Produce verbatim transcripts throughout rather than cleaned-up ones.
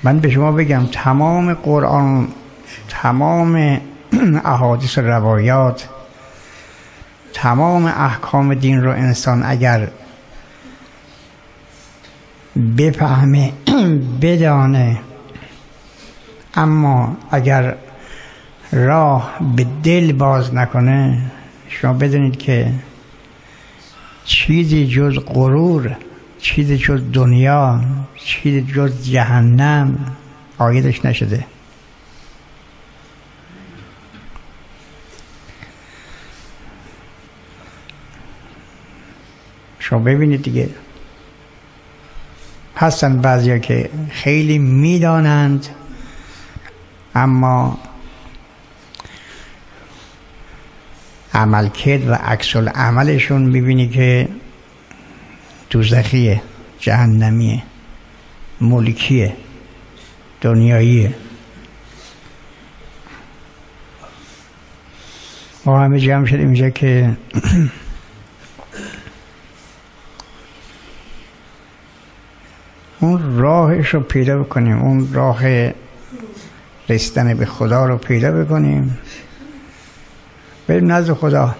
من به شما بگم تمام قرآن، تمام احادیث و روایات، تمام احکام دین رو انسان اگر بفهمه بدانه، اما اگر راه به دل باز نکنه، شما بدونید که چیزی جز غرور، چیزی جز دنیا، چیزی جز جهنم عایدش نشده. شما ببینید دیگه، هستن بعضیا که خیلی میدانند اما عملکرد و عکس العملشون میبینی که دوزخیه، جهنمیه، ملکیه، دنیاییه. ما همه جمع شدیم اینجا که اون راهش رو پیدا بکنیم، اون راه رسیدن به خدا رو پیدا بکنیم، بریم نزد خدا.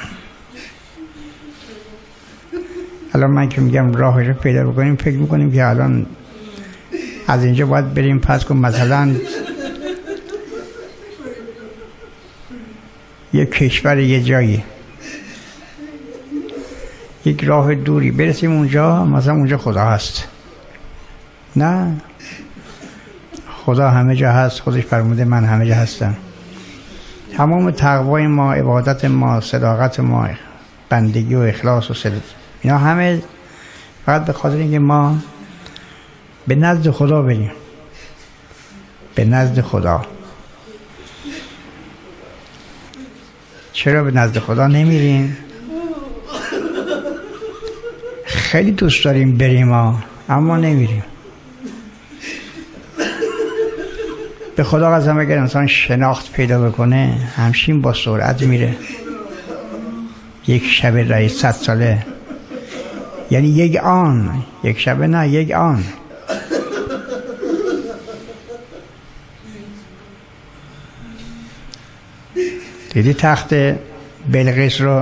الان من که میگم راهش رو پیدا بکنیم، فکر میکنیم که الان از اینجا باید بریم پس کن مثلا یک کشور، یه جایی، یک راه دوری برسیم اونجا، مثلا اونجا خدا هست. نه، خدا همه جا هست، خودش فرموده من همه جا هستم. تمام تقوای ما، عبادت ما، صداقت ما، بندگی و اخلاص و صدق، اینا همه فقط به خاطر اینکه ما به نزد خدا بریم، به نزد خدا. چرا به نزد خدا نمیریم؟ خیلی دوست داریم بریم ها، اما نمیریم. به خدا قسم اگر انسان شناخت پیدا بکنه، همشین با سرعت میره. یک شب رئیس صد ساله، یعنی یک آن، یک شب نه، یک آن. دیدی تخت بلقیس رو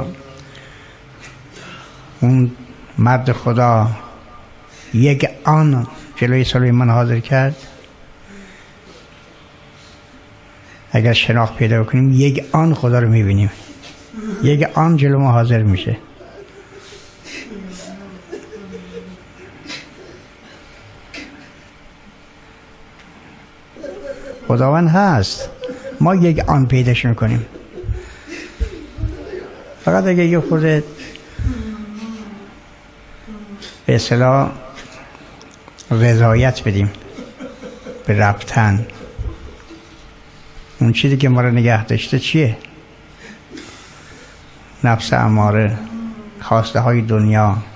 اون مرد خدا یک آن جلوی سلیمان حاضر کرد؟ اگر شناخت پیدا کنیم یک آن خدا رو میبینیم، یک آن جلو ما حاضر میشه. خداوند هست، ما یک آن پیداش میکنیم. فقط اگه یه خورده به اصطلاح رضایت بدیم به رفتن. اون چیزی که ما رو نگه داشته چیه؟ نفس اماره، خواسته های دنیا،